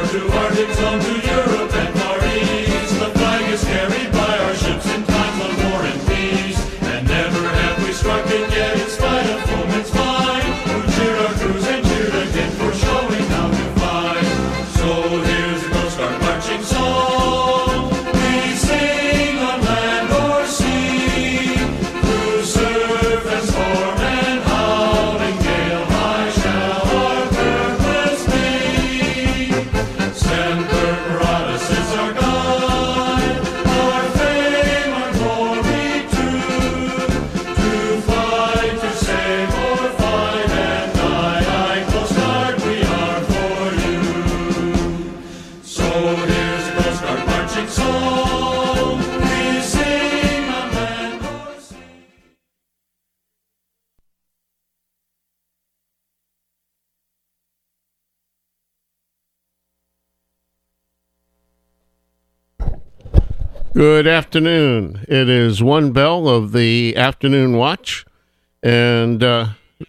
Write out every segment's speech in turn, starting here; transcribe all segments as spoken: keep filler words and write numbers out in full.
to Arctic Zone, to Europe and Far East. The flag is carried by our ships in times of war and peace. And never have we struck it yet in spite of foeman's mind, who cheered our crews and cheered again for showing how to fight. So here's the Coast Guard marching song. We sing on land or sea, through surf and storm and howling gale high shall our purpose be. Semper Paratus is our guide, our fame, our glory too. To fight, to save, or fight and die, aye, Coast Guard, we are for you. So here's the Coast Guard marching song. We sing on land or sea. Good afternoon. It is one bell of the afternoon watch, and uh,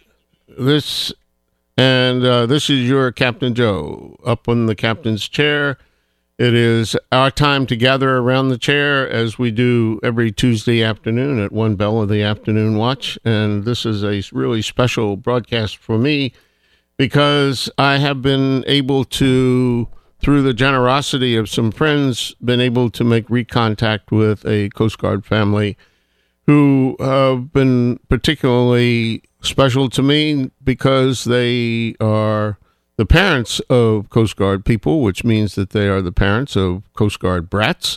this and uh, this is your Captain Joe up on the captain's chair. It is our time to gather around the chair as we do every Tuesday afternoon at one bell of the afternoon watch, and this is a really special broadcast for me because I have been able to, through the generosity of some friends, been able to make recontact with a Coast Guard family who have been particularly special to me because they are the parents of Coast Guard people, which means that they are the parents of Coast Guard brats.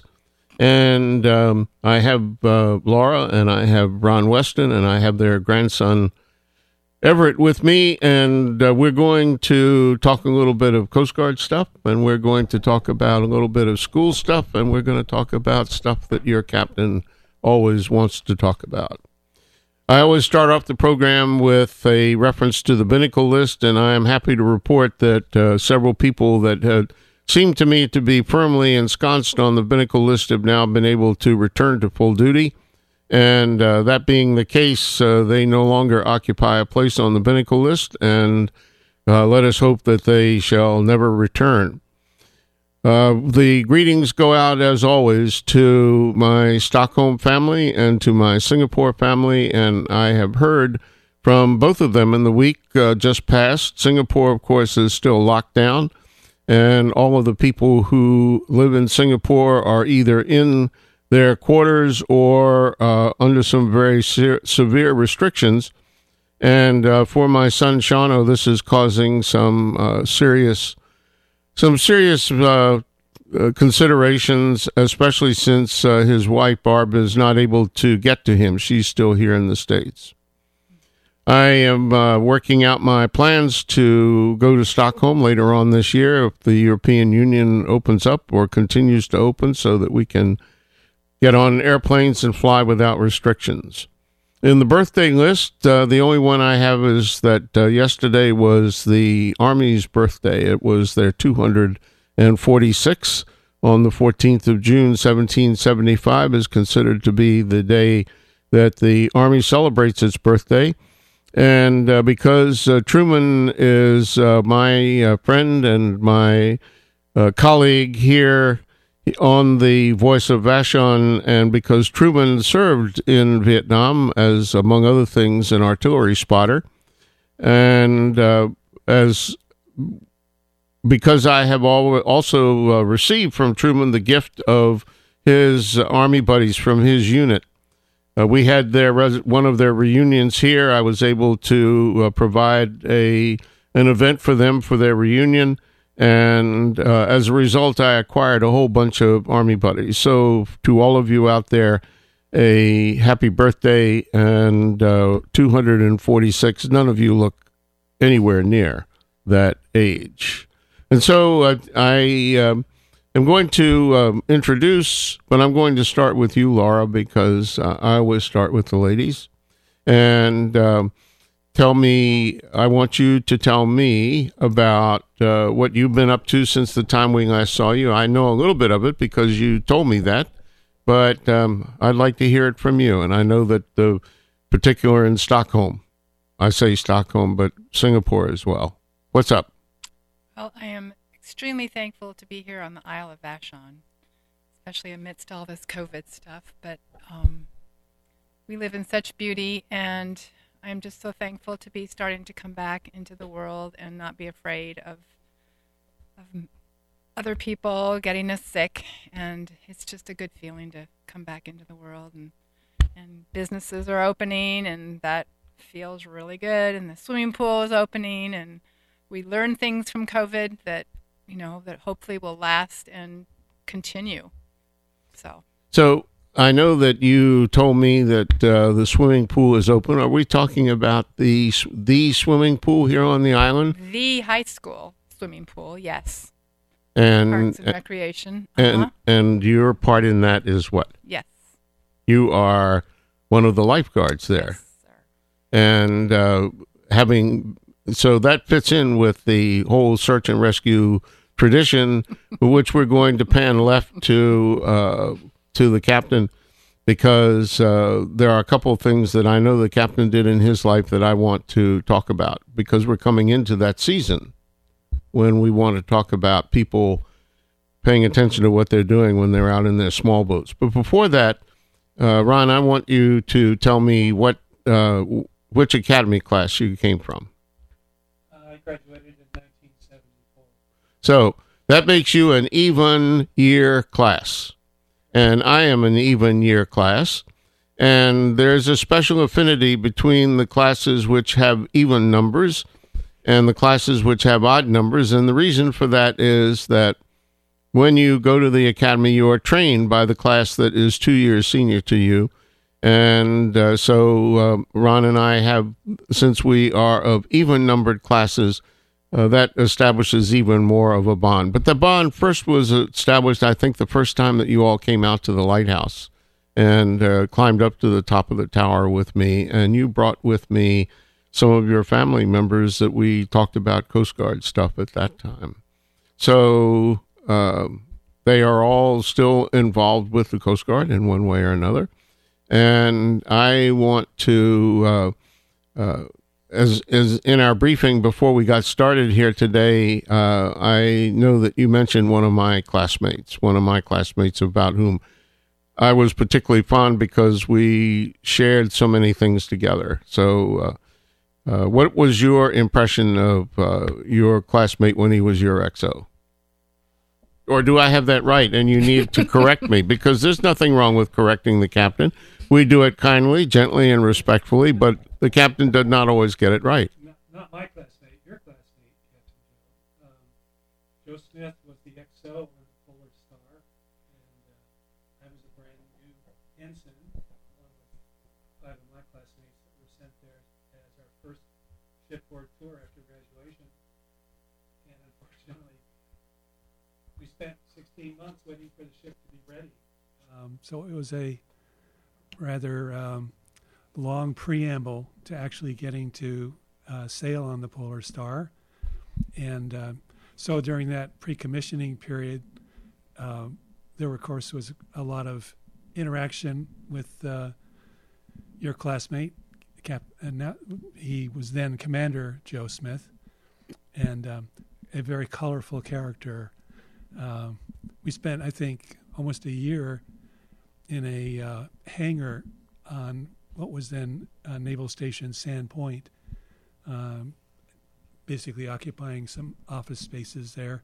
And um, I have uh, Laura, and I have Ron Weston, and I have their grandson Everett with me, and uh, we're going to talk a little bit of Coast Guard stuff, and we're going to talk about a little bit of school stuff, and we're going to talk about stuff that your captain always wants to talk about. I always start off the program with a reference to the Binnacle list, and I am happy to report that uh, several people that had seemed to me to be firmly ensconced on the Binnacle list have now been able to return to full duty. And uh, that being the case, uh, they no longer occupy a place on the Binnacle list, and uh, let us hope that they shall never return. Uh, the greetings go out, as always, to my Stockholm family and to my Singapore family, and I have heard from both of them in the week uh, just past. Singapore, of course, is still locked down, and all of the people who live in Singapore are either in their quarters or uh, under some very se- severe restrictions. And uh, for my son Shano, this is causing some uh, serious, some serious uh, uh, considerations, especially since uh, his wife Barb is not able to get to him. She's still here in the States. I am uh, working out my plans to go to Stockholm later on this year if the European Union opens up or continues to open, so that we can get on airplanes and fly without restrictions. In the birthday list, uh, the only one I have is that uh, yesterday was the Army's birthday. It was their two hundred forty-sixth. On the fourteenth of June, seventeen seventy-five is considered to be the day that the Army celebrates its birthday. And uh, because uh, Truman is uh, my uh, friend and my uh, colleague here on the Voice of Vashon, and because Truman served in Vietnam as, among other things, an artillery spotter, and uh, as because I have al- also uh, received from Truman the gift of his uh, Army buddies from his unit. Uh, we had their res- one of their reunions here. I was able to uh, provide a an event for them for their reunion. And uh, as a result, I acquired a whole bunch of Army buddies. So to all of you out there, a happy birthday, and uh, two hundred forty-six. None of you look anywhere near that age. And so uh, I um, am going to um, introduce, but I'm going to start with you, Laura, because uh, I always start with the ladies. And um, tell me, I want you to tell me about uh, what you've been up to since the time we last saw you. I know a little bit of it because you told me that, but um, I'd like to hear it from you. And I know that the particular in Stockholm, I say Stockholm, but Singapore as well. What's up? Well, I am extremely thankful to be here on the Isle of Vashon, especially amidst all this COVID stuff. But um, we live in such beauty, and I'm just so thankful to be starting to come back into the world and not be afraid of of other people getting us sick. And it's just a good feeling to come back into the world, and and businesses are opening, and that feels really good, and the swimming pool is opening, and we learn things from COVID that, you know, that hopefully will last and continue. So, so I know that you told me that uh, the swimming pool is open. Are we talking about the the swimming pool here on the island? The high school swimming pool, yes. And Parks and Recreation. Uh-huh. And and your part in that is what? Yes. You are one of the lifeguards there. Yes, sir. And uh, having so that fits in with the whole search and rescue tradition, which we're going to pan left to uh, to the captain, because uh, there are a couple of things that I know the captain did in his life that I want to talk about, because we're coming into that season when we want to talk about people paying attention to what they're doing when they're out in their small boats. But before that, uh, Ron, I want you to tell me what uh, which academy class you came from. Uh, I graduated in nineteen seventy-four. So that makes you an even year class. And I am an even year class. And there's a special affinity between the classes which have even numbers and the classes which have odd numbers. And the reason for that is that when you go to the academy, you are trained by the class that is two years senior to you. And uh, so uh, Ron and I have, since we are of even-numbered classes, uh, that establishes even more of a bond. But the bond first was established, I think, the first time that you all came out to the lighthouse and uh, climbed up to the top of the tower with me, and you brought with me some of your family members that we talked about Coast Guard stuff at that time. So uh, they are all still involved with the Coast Guard in one way or another. And I want to, uh, uh, as, as in our briefing before we got started here today, uh, I know that you mentioned one of my classmates, one of my classmates about whom I was particularly fond because we shared so many things together. So uh, uh, what was your impression of uh, your classmate when he was your X O? Or do I have that right and you need to correct me? Because there's nothing wrong with correcting the captain. We do it kindly, gently, and respectfully, but the captain did not always get it right. Not, not my classmate, your classmate, Captain Joe. Um, Joe Smith was the X O on the Polar Star, and uh, I was a brand new ensign, along with five of my classmates that were sent there as our first shipboard tour after graduation. And unfortunately, we spent sixteen months waiting for the ship to be ready. Um, so it was a rather um, long preamble to actually getting to uh, sail on the Polar Star. And uh, so during that pre-commissioning period, uh, there, of course, was a lot of interaction with uh, your classmate, Cap, and now, he was then Commander Joe Smith, and um, a very colorful character. Uh, we spent, I think, almost a year in a uh, hangar on what was then uh, Naval Station Sand Point, um, basically occupying some office spaces there,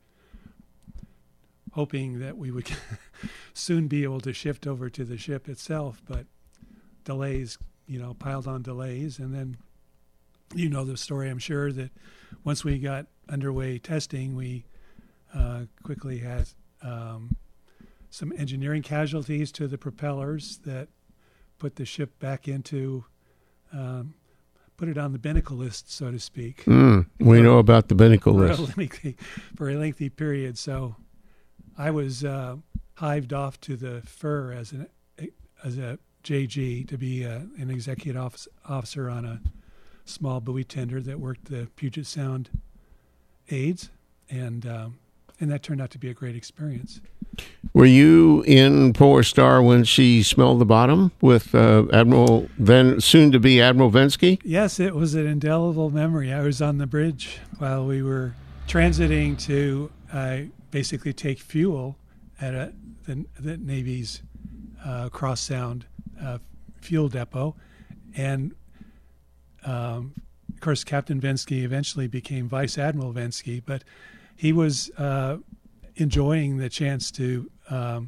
hoping that we would soon be able to shift over to the ship itself, but delays, you know, piled on delays. And then, you know the story, I'm sure, that once we got underway testing, we uh, quickly had um, some engineering casualties to the propellers that put the ship back into, um, put it on the binnacle list, so to speak. Mm, we for, know about the binnacle for list. A lengthy, for a lengthy period. So I was uh, hived off to the F U R as, an, as a J G to be uh, an executive office, officer on a small buoy tender that worked the Puget Sound aids. And um, and that turned out to be a great experience. Were you in Polar Star when she smelled the bottom with uh, Admiral, then soon to be Admiral Vensky? Yes, it was an indelible memory. I was on the bridge while we were transiting to uh, basically take fuel at a, the, the Navy's uh, Cross Sound uh, fuel depot. And, um, of course, Captain Venske eventually became Vice Admiral Venske, but he was uh, enjoying the chance to um,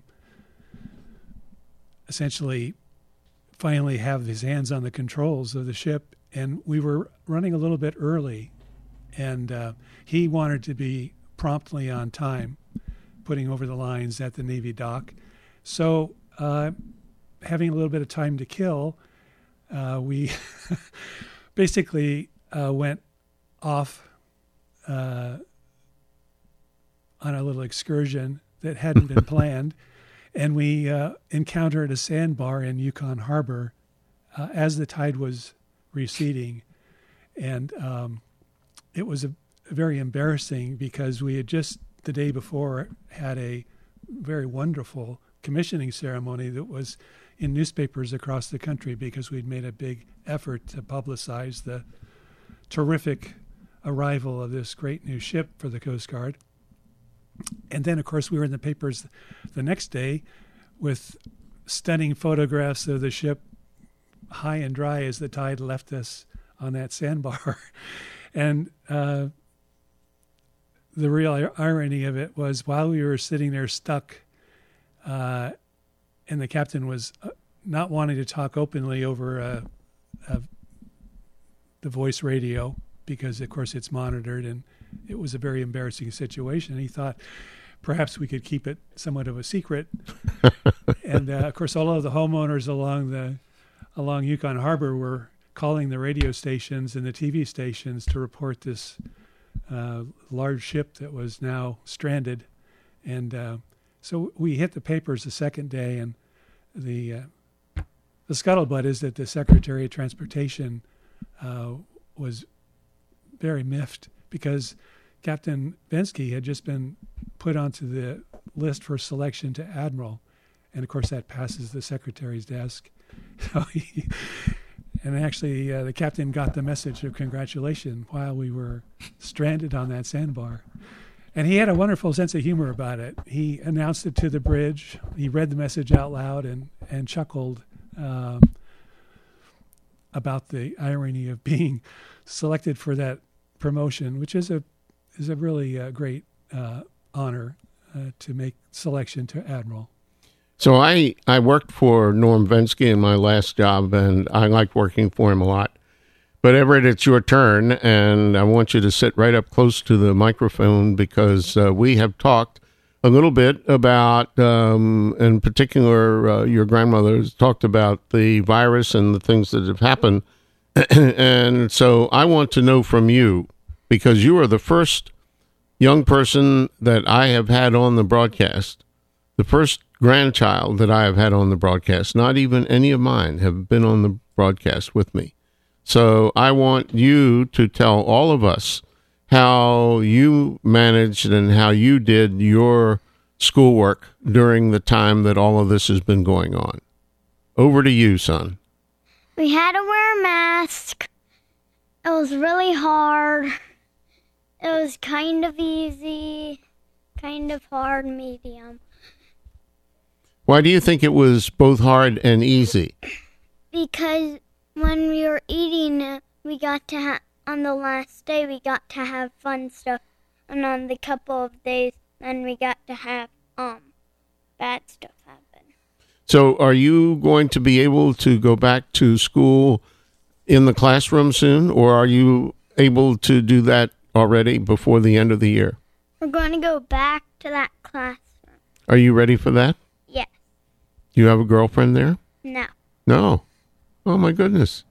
essentially finally have his hands on the controls of the ship. And we were running a little bit early, and uh, he wanted to be promptly on time, putting over the lines at the Navy dock. So uh, having a little bit of time to kill, uh, we basically uh, went off uh, on a little excursion that hadn't been planned, and we uh, encountered a sandbar in Yukon Harbor uh, as the tide was receding. And um, it was a, very embarrassing because we had just the day before had a very wonderful commissioning ceremony that was in newspapers across the country because we'd made a big effort to publicize the terrific arrival of this great new ship for the Coast Guard. And then, of course, we were in the papers the next day with stunning photographs of the ship high and dry as the tide left us on that sandbar. And uh, the real irony of it was while we were sitting there stuck, uh, and the captain was not wanting to talk openly over a, a, the voice radio because, of course, it's monitored, and it was a very embarrassing situation. He thought perhaps we could keep it somewhat of a secret. And, uh, of course, all of the homeowners along the along Yukon Harbor were calling the radio stations and the T V stations to report this uh, large ship that was now stranded. And uh, so we hit the papers the second day, and the uh, the scuttlebutt is that the Secretary of Transportation uh, was very miffed because Captain Venske had just been put onto the list for selection to Admiral. And, of course, that passes the Secretary's desk. So he, and actually, uh, the captain got the message of congratulations while we were stranded on that sandbar. And he had a wonderful sense of humor about it. He announced it to the bridge. He read the message out loud and, and chuckled um, about the irony of being selected for that promotion, which is a is a really uh, great uh, honor uh, to make selection to Admiral. So I, I worked for Norm Venske in my last job, and I liked working for him a lot. But Everett, it's your turn, and I want you to sit right up close to the microphone because uh, we have talked a little bit about, um, in particular, uh, your grandmother has talked about the virus and the things that have happened. And so I want to know from you, because you are the first young person that I have had on the broadcast, the first grandchild that I have had on the broadcast. Not even any of mine have been on the broadcast with me. So I want you to tell all of us how you managed and how you did your schoolwork during the time that all of this has been going on. Over to you, son. We had to wear a mask. It was really hard. It was kind of easy, kind of hard, medium. Why do you think it was both hard and easy? Because when we were eating it, we got to have, on the last day, we got to have fun stuff. And on the couple of days, then we got to have um bad stuff happen. So are you going to be able to go back to school in the classroom soon, or are you able to do that already before the end of the year? We're going to go back to that classroom. Are you ready for that? Yes. You have a girlfriend there? No. No. Oh my goodness.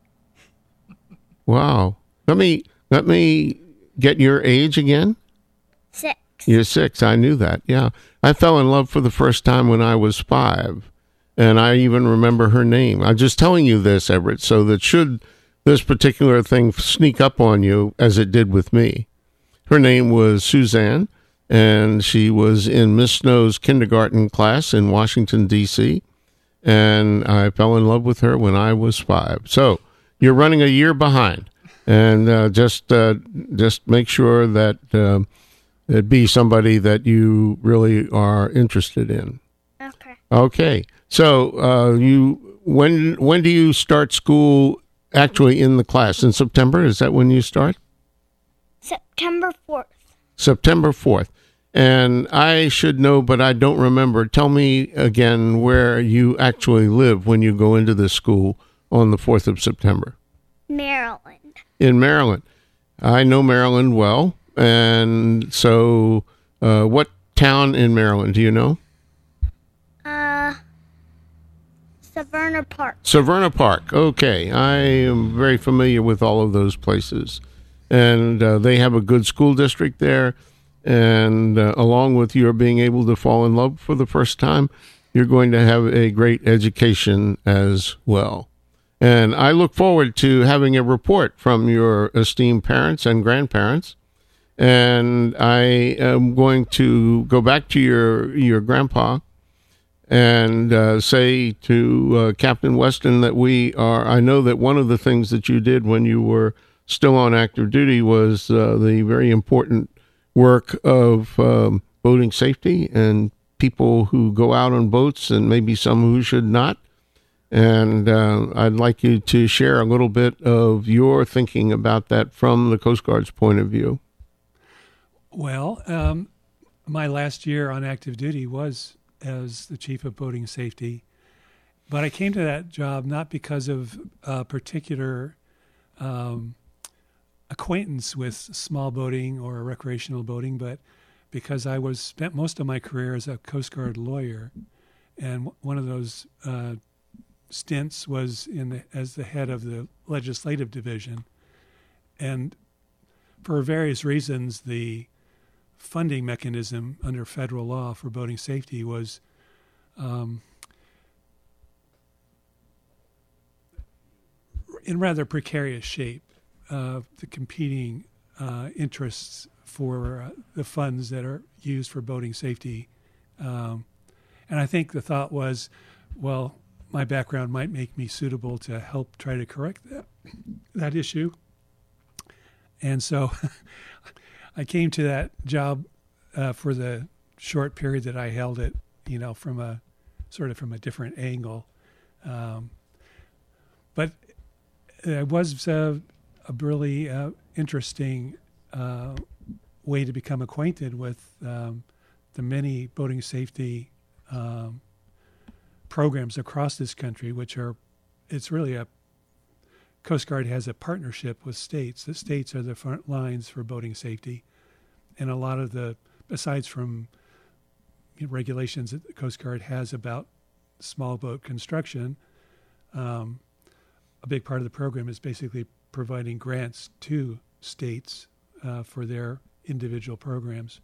Wow. Let me let me get your age again. Six. You're six. I knew that. Yeah. I fell in love for the first time when I was five. And I even remember her name. I'm just telling you this, Everett, so that should this particular thing sneak up on you, as it did with me. Her name was Suzanne, and she was in Miss Snow's kindergarten class in Washington, D C, and I fell in love with her when I was five. So you're running a year behind, and uh, just uh, just make sure that uh, it'd be somebody that you really are interested in. Okay. Okay. So uh, you when when do you start school actually in the class? In September? Is that when you start? September fourth. September fourth. And I should know, but I don't remember. Tell me again where you actually live when you go into this school on the fourth of September. Maryland. In Maryland. I know Maryland well. And so uh, what town in Maryland do you know? Uh, Severna Park. Severna Park. Okay. I am very familiar with all of those places. And uh, they have a good school district there. And uh, along with your being able to fall in love for the first time, you're going to have a great education as well. And I look forward to having a report from your esteemed parents and grandparents. And I am going to go back to your, your grandpa and uh, say to uh, Captain Weston that we are, I know that one of the things that you did when you were still on active duty was uh, the very important work of um, boating safety and people who go out on boats and maybe some who should not. And uh, I'd like you to share a little bit of your thinking about that from the Coast Guard's point of view. Well, um, my last year on active duty was as the chief of boating safety, but I came to that job not because of a particular um, acquaintance with small boating or recreational boating, but because I was spent most of my career as a Coast Guard lawyer, and one of those uh, stints was in the, as the head of the legislative division, and for various reasons, the funding mechanism under federal law for boating safety was um, in rather precarious shape. Uh, the competing uh, interests for uh, the funds that are used for boating safety. Um, and I think the thought was, well, my background might make me suitable to help try to correct that, that issue. And so I came to that job uh, for the short period that I held it, you know, from a sort of from a different angle. Um, but it was uh, a really uh, interesting uh, way to become acquainted with um, the many boating safety um, programs across this country, which are, it's really a, Coast Guard has a partnership with states. The states are the front lines for boating safety. And a lot of the, besides from you know, regulations that the Coast Guard has about small boat construction, um, a big part of the program is basically providing grants to states uh, for their individual programs.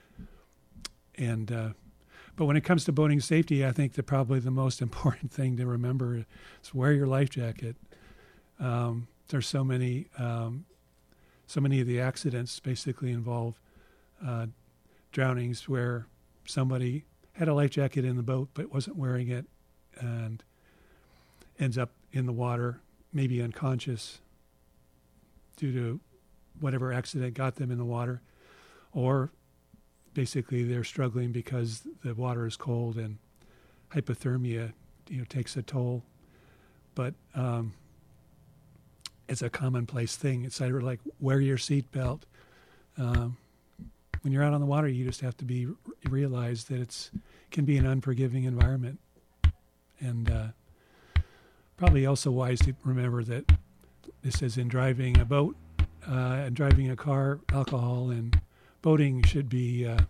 And uh, but when it comes to boating safety, I think that probably the most important thing to remember is wear your life jacket. Um, there's so many, um, so many of the accidents basically involve uh, drownings where somebody had a life jacket in the boat but wasn't wearing it and ends up in the water, maybe unconscious due to whatever accident got them in the water, or basically they're struggling because the water is cold and hypothermia, you know, takes a toll. But um, it's a commonplace thing. It's sort of like wear your seatbelt. Um, when you're out on the water, you just have to be realize that it's can be an unforgiving environment, and uh, probably also wise to remember that this is in driving a boat uh, and driving a car, alcohol and boating should be, uh,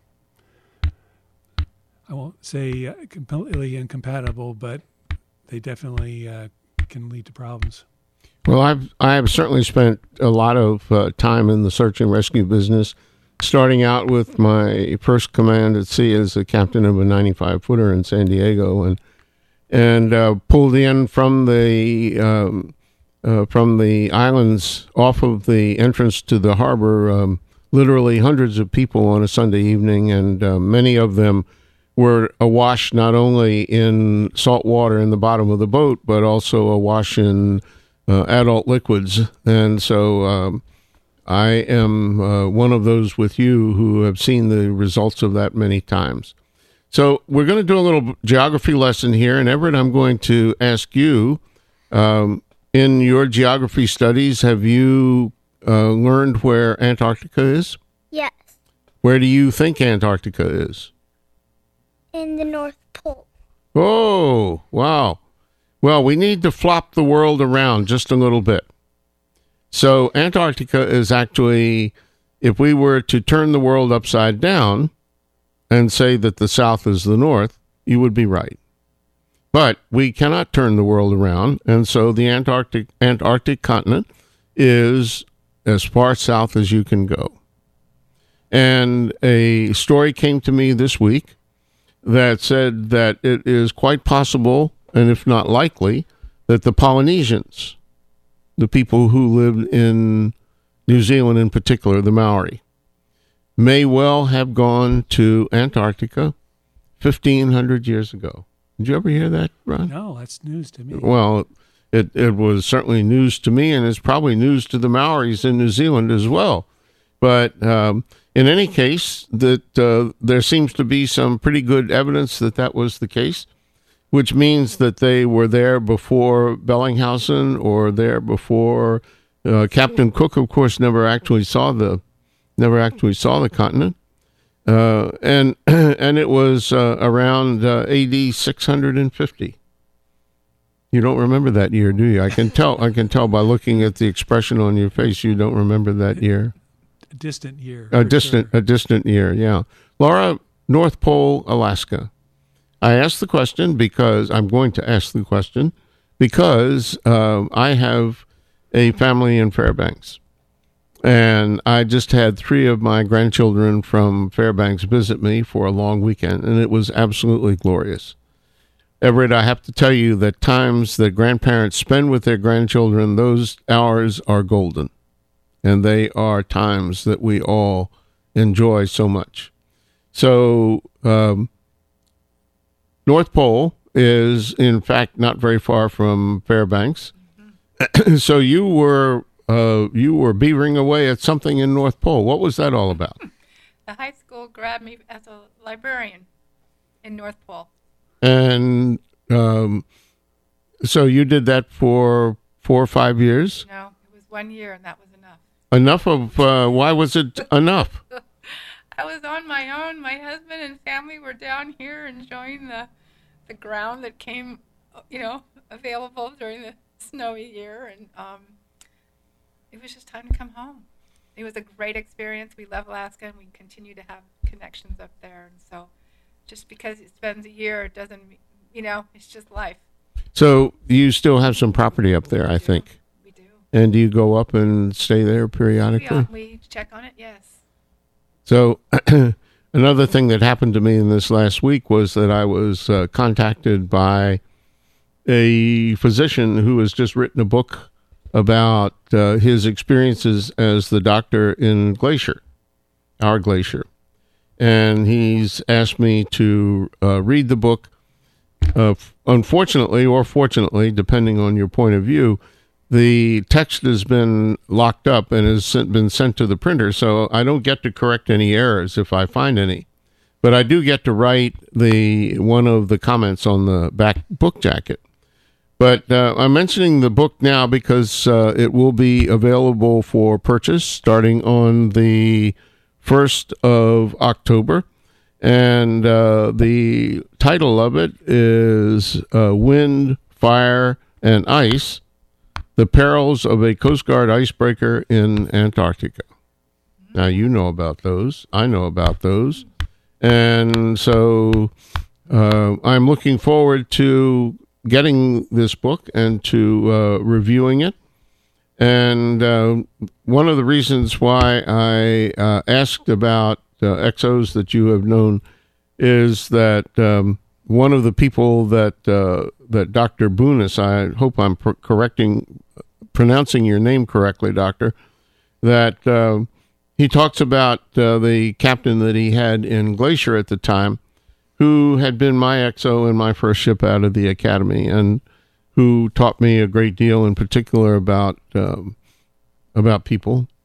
I won't say uh, completely incompatible, but they definitely uh, can lead to problems. Well, I've I have certainly spent a lot of uh, time in the search and rescue business, starting out with my first command at sea as a captain of a ninety-five footer in San Diego, and and uh, pulled in from the um, uh, from the islands off of the entrance to the harbor, um, literally hundreds of people on a Sunday evening, and uh, many of them were awash not only in salt water in the bottom of the boat, but also awash in uh, adult liquids. And so um, I am uh, one of those with you who have seen the results of that many times. So we're going to do a little geography lesson here. And Everett, I'm going to ask you, um, in your geography studies, have you uh, learned where Antarctica is? Yes. Where do you think Antarctica is? In the North Pole. Oh, wow. Well, we need to flop the world around just a little bit. So Antarctica is actually, if we were to turn the world upside down and say that the South is the North, you would be right. But we cannot turn the world around, and so the Antarctic Antarctic continent is as far south as you can go. And a story came to me this week that said that it is quite possible, and if not likely, that the Polynesians, the people who lived in New Zealand in particular, the Maori, may well have gone to Antarctica fifteen hundred years ago. Did you ever hear that, Ron? No, that's news to me. Well, it, it was certainly news to me, and it's probably news to the Maoris in New Zealand as well. But um, in any case, that uh, there seems to be some pretty good evidence that that was the case, which means that they were there before Bellinghausen or there before uh, Captain Cook. Of course, never actually saw the never actually saw the continent, uh, and and it was uh, around uh, A D six hundred fifty. You don't remember that year, do you? I can tell. I can tell by looking at the expression on your face. You don't remember that year. A distant year. A distant, sure. a distant year. Yeah, Laura, North Pole, Alaska. I asked the question because I'm going to ask the question because uh, I have a family in Fairbanks, and I just had three of my grandchildren from Fairbanks visit me for a long weekend, and it was absolutely glorious. Everett, I have to tell you that times that grandparents spend with their grandchildren, those hours are golden, and they are times that we all enjoy so much. So, um, North Pole is, in fact, not very far from Fairbanks. Mm-hmm. So you were uh, you were beavering away at something in North Pole. What was that all about? The high school grabbed me as a librarian in North Pole. And um, so you did that for four or five years? No, it was one year, and that was enough. Enough of, uh, why was it enough? I was on my own. My husband and family were down here enjoying the the ground that came, you know, available during the snowy year, and um, it was just time to come home. It was a great experience. We love Alaska, and we continue to have connections up there. And so, just because it spends a year doesn't, you know, it's just life. So you still have some property up there, I think. We do. And do you go up and stay there periodically? We, we check on it, yes. So another thing that happened to me in this last week was that I was uh, contacted by a physician who has just written a book about uh, his experiences as the doctor in Glacier, our glacier. And he's asked me to uh, read the book. Uh, unfortunately, or fortunately, depending on your point of view, the text has been locked up and has sent, been sent to the printer, so I don't get to correct any errors if I find any. But I do get to write the one of the comments on the back book jacket. But uh, I'm mentioning the book now because uh, it will be available for purchase starting on the first of October. And uh, the title of it is uh, Wind, Fire, and Ice, The Perils of a Coast Guard Icebreaker in Antarctica. Now, you know about those. I know about those. And so uh, I'm looking forward to getting this book and to uh, reviewing it. And uh, one of the reasons why I uh, asked about uh, X Os that you have known is that um, one of the people that uh, that Doctor Boonis, I hope I'm pr- correcting, pronouncing your name correctly, Doctor, that uh, he talks about uh, the captain that he had in Glacier at the time, who had been my X O in my first ship out of the academy, and who taught me a great deal, in particular about um, about people.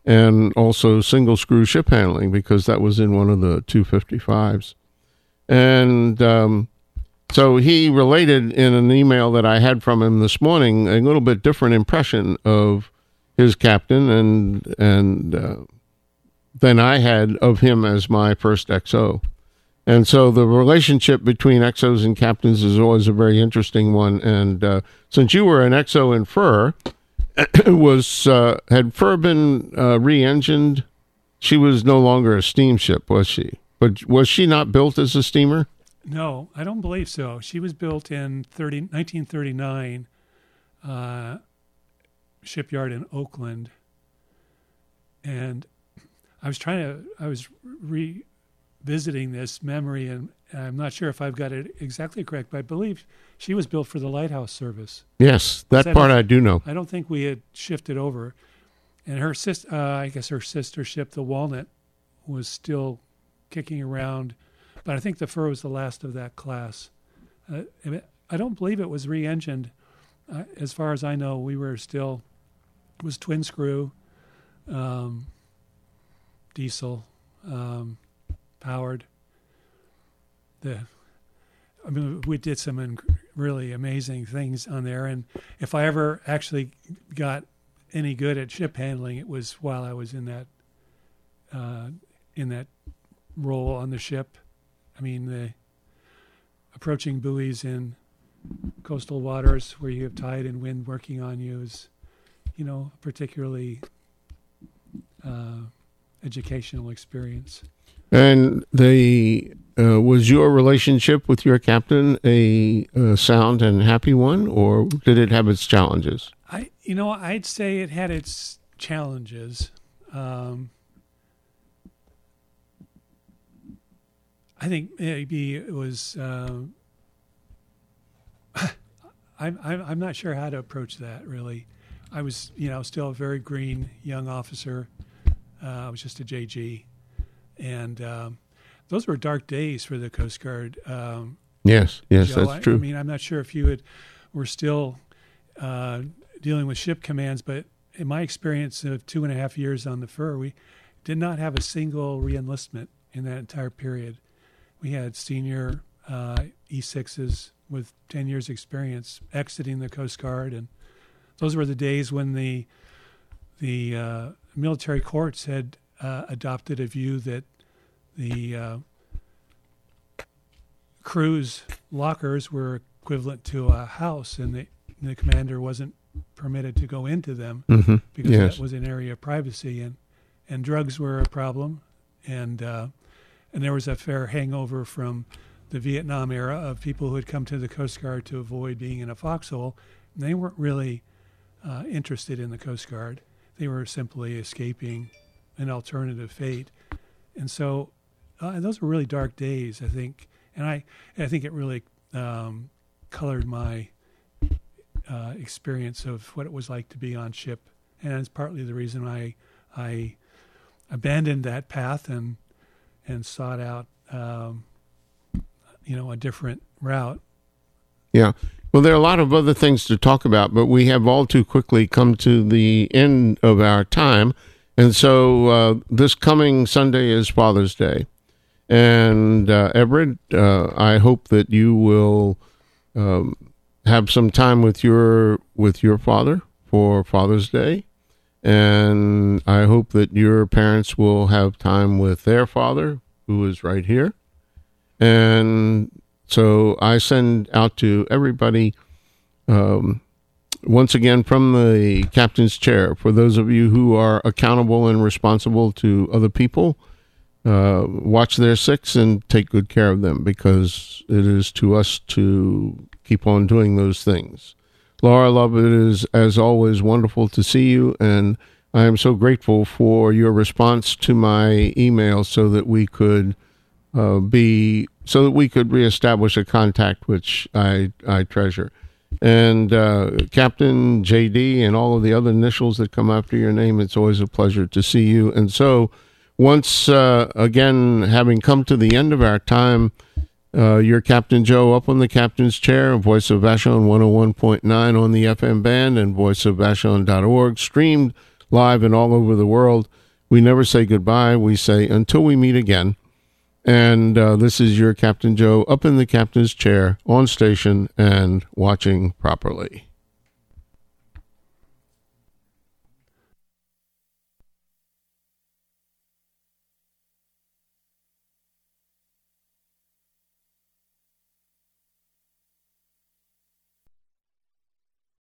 and also single screw ship handling, because that was in one of the two fifty-fives. And um, so he related in an email that I had from him this morning a little bit different impression of his captain and and uh, than I had of him as my first X O. And so the relationship between X Os and captains is always a very interesting one. And uh, since you were an X O in Fur, was uh, had Fur been uh, re-engined? She was no longer a steamship, was she? But was she not built as a steamer? No, I don't believe so. She was built in nineteen thirty-nine, uh, shipyard in Oakland. And I was trying to, I was revisiting this memory, and I'm not sure if I've got it exactly correct, but I believe she was built for the lighthouse service. Yes, that I part I do know. I don't think we had shifted over. And her sister, uh, I guess her sister ship, the Walnut, was still kicking around, but I think the Fur was the last of that class. Uh, I don't believe it was re-engined. Uh, as far as I know, we were still, it was twin screw, um, diesel, um, powered. The, I mean, we did some in, really amazing things on there, and if I ever actually got any good at ship handling, it was while I was in that uh, in that role on the ship. I mean, the approaching buoys in coastal waters where you have tide and wind working on you is, you know, particularly uh, educational experience. And the uh, was your relationship with your captain a, a sound and happy one, or did it have its challenges? I, you know, I'd say it had its challenges. Um, I think maybe it was. Uh, I'm, I'm I'm not sure how to approach that really. I was, you know, still a very green young officer. Uh, I was just a J G, and um, those were dark days for the Coast Guard. Um, yes, yes, Joe. that's I, true. I mean, I'm not sure if you had, were still uh, dealing with ship commands, but in my experience of two and a half years on the Fur, we did not have a single reenlistment in that entire period. We had senior uh, E sixes with ten years experience exiting the Coast Guard, and those were the days when the the uh, military courts had uh, adopted a view that the uh, crew's lockers were equivalent to a house, and the, the commander wasn't permitted to go into them mm-hmm. because yes. that was an area of privacy, and, and drugs were a problem, and uh, and there was a fair hangover from the Vietnam era of people who had come to the Coast Guard to avoid being in a foxhole. And they weren't really uh, interested in the Coast Guard. They were simply escaping an alternative fate. And so uh, those were really dark days, I think. And I, I think it really um, colored my uh, experience of what it was like to be on ship. And it's partly the reason I, I abandoned that path and and sought out, um, you know, a different route. Yeah. Well, there are a lot of other things to talk about, but we have all too quickly come to the end of our time. And so uh, this coming Sunday is Father's Day. And uh, Everett, uh, I hope that you will um, have some time with your with your father for Father's Day. And I hope that your parents will have time with their father, who is right here. And so I send out to everybody, um, once again, from the captain's chair, for those of you who are accountable and responsible to other people, uh, watch their six and take good care of them, because it is to us to keep on doing those things. Laura, love, it is, as always, wonderful to see you, and I am so grateful for your response to my email so that we could uh, be, so that we could reestablish a contact, which I, I treasure. And uh, Captain, J D, and all of the other initials that come after your name, it's always a pleasure to see you. And so once, uh, again, having come to the end of our time, Uh, you're Captain Joe up on the captain's chair, Voice of Vashon one oh one point nine on the F M band and voice of vashon dot org, streamed live and all over the world. We never say goodbye. We say until we meet again. And uh, this is your Captain Joe up in the captain's chair on station and watching properly.